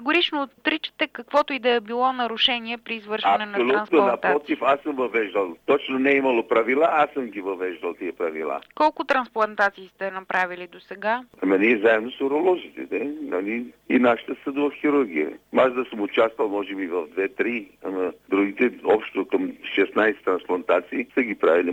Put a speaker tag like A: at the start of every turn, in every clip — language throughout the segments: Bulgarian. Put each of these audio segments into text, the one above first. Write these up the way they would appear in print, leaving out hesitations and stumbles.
A: категорично отричате каквото и да е било нарушение при извършване на
B: Абсолютно,
A: трансплантация.
B: напротив, аз съм въвеждал. Точно не е имало правила, аз съм ги въвеждал тия правила.
A: Колко трансплантации сте направили до сега?
B: Ама ние заедно с уролозите, нали? И нашата съдова хирургия. Аз да съм участвал, може би, в 2-3, ама другите общо към 16 трансплантации са ги правили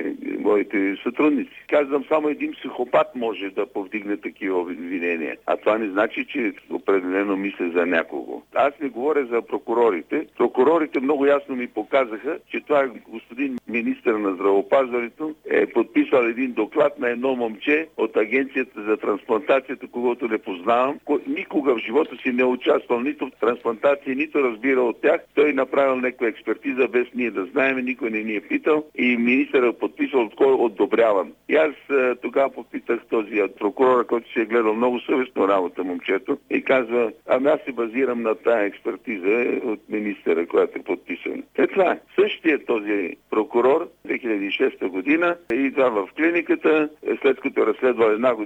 B: моите сътрудници. Казвам, само един психопат може да повдигне такива обвинения. А това не значи, че определено мисля за някого. Аз не говоря за прокурорите. Прокурорите много ясно ми показаха, че това господин министър на здравеопазването е подписал един доклад на едно момче от Агенцията за трансплантацията, когото не познавам. Никога в живота си не участвал нито в трансплантации, нито разбира от тях. Той направил някаква експертиза, без ние да знаем, никой не ни е питал и министърът подписал от кой одобряван. И аз тогава попитах този прокурор, който си е гледал много съвестно работа момчето и казва, ами аз се базирам на тая експертиза от министъра, която е подписана. Това е. Същия този прокурор 2006 година идва в клиниката, след като разследва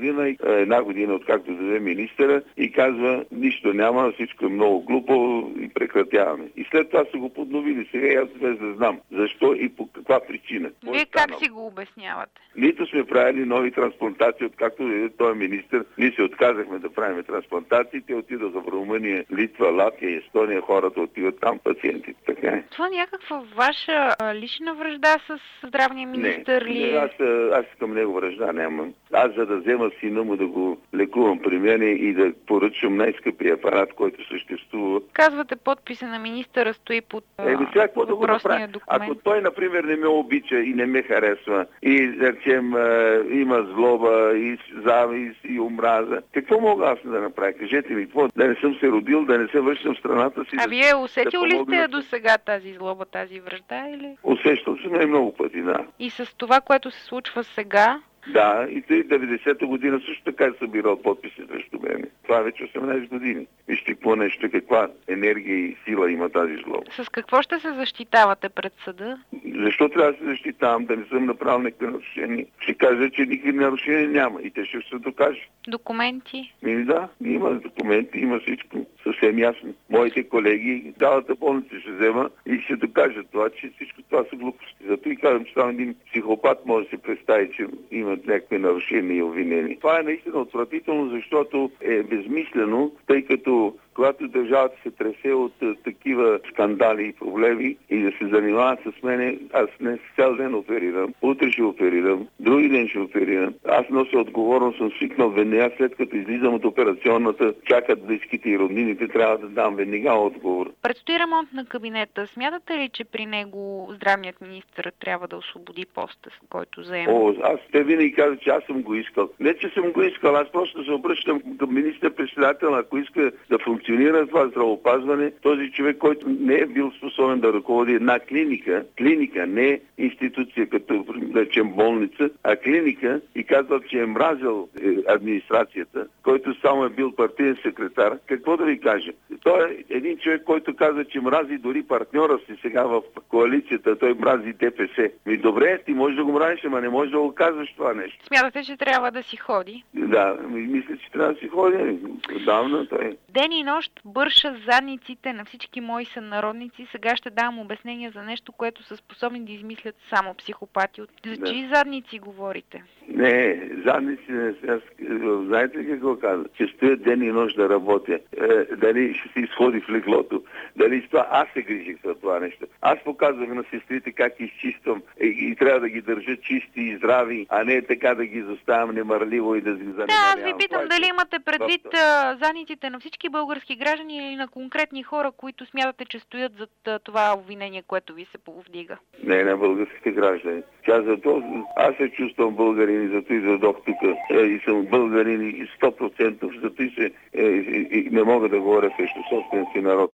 B: една година откакто даде министъра и казва, нищо няма, всичко е много глупо и прекратяваме. И след това са го подновили. Сега аз без да знам защо и по каква причина.
A: Вие как си го обяснявате?
B: Нито сме правили нови трансплантации, откакто този министър. Ние се отказахме да правим трансплантации. Те отидоха в Румъния, Литва, Латвия, Естония. Хората отиват там, пациентите. Така е.
A: Това някаква ваша лична вражда с здравния министър ли?
B: Не, аз към него вражда нямам. Аз за да взема сина му да го лекувам при мен и да поръчам най-скъпия апарат, който съществува.
A: Казвате, подписа на министъра стои под
B: въпросния
A: документ.
B: Ако той, например, не ме обича и не ме харесва и, да речем, има злоба и завист и омраза, какво мога аз да направя? Кажете ми, какво? Да не съм се родил, да не се връщам в страната си.
A: А вие усетил ли сте до сега тази злоба, тази вражда или?
B: Усещал съм много пъти, да.
A: И с това, което се случва сега?
B: Да, и 90-та година също така е събирал подписи срещу мене. Това е вече 18 години. Вижте какво нещо, каква енергия и сила има тази злоба.
A: С какво ще се защитавате пред съда?
B: Защо трябва да се защитавам, да не съм направил някакви нарушения? Ще кажа, че никакви нарушения няма и те ще се докаже.
A: Документи?
B: Да, има документи, има всичко. Съвсем ясно. Моите колеги, цялата болница ще взема и ще докажат това, че всичко това са глупости. Зато и казвам, че там един психопат може да се представи, че имат някакви нарушения и обвинения. Това е наистина отвратително, защото е безмислено, тъй като когато държавата се тресе от такива скандали и проблеми и да се занимават с мене, аз не цял ден оперирам, утре ще оперирам, други ден ще оперирам. Аз нося отговорност, съм свикнал веднага, след като излизам от операционната, чакат близките и роднините, трябва да дам веднага отговор.
A: Предстои ремонт на кабинета. Смятате ли, че при него здравният министър трябва да освободи поста, който заема?
B: Те винаги казват, че аз съм го искал. Не, че съм го искал, аз просто се обръщам към министър-председател, ако иска да функционира това здравеопазване, този човек, който не е бил способен да ръководи една клиника, не институция, като да речем болница, а клиника и казва, че е мразил администрацията, който само е бил партиен секретар. Какво да ви кажа? Той е един човек, който казва, че мрази дори партньора си сега в коалицията, той мрази ДПС. Добре, ти можеш да го мразиш, ама не можеш да го казваш това нещо.
A: Смятате, че трябва да си ходи?
B: Да, мисля, че трябва да си ходи. Отдавна той.
A: Ден и нощ бърша задниците на всички мои сънародници. Сега ще давам обяснение за нещо, което са способни да измислят само психопати. За чии задници говорите?
B: Не, задници не са. Знаете ли какво каза? Че стоя ден и нощ да работя. Дали ще се изходи в леглото. Дали с това аз се грижих за това нещо. Аз показвах на сестрите как изчиствам и трябва да ги държа чисти и здрави, а не така да ги заставям немърливо и да ги занимавам.
A: Да, аз ви питам дали имате предвид задниците на всички български граждани или на конкретни хора, които смятате, че стоят зад това обвинение, което ви се повдига.
B: Не, на българските граждани. Аз се чувствам българин и зато и задох тук. И съм българин и 100%, зато и не мога да говоря срещу собствения си народ.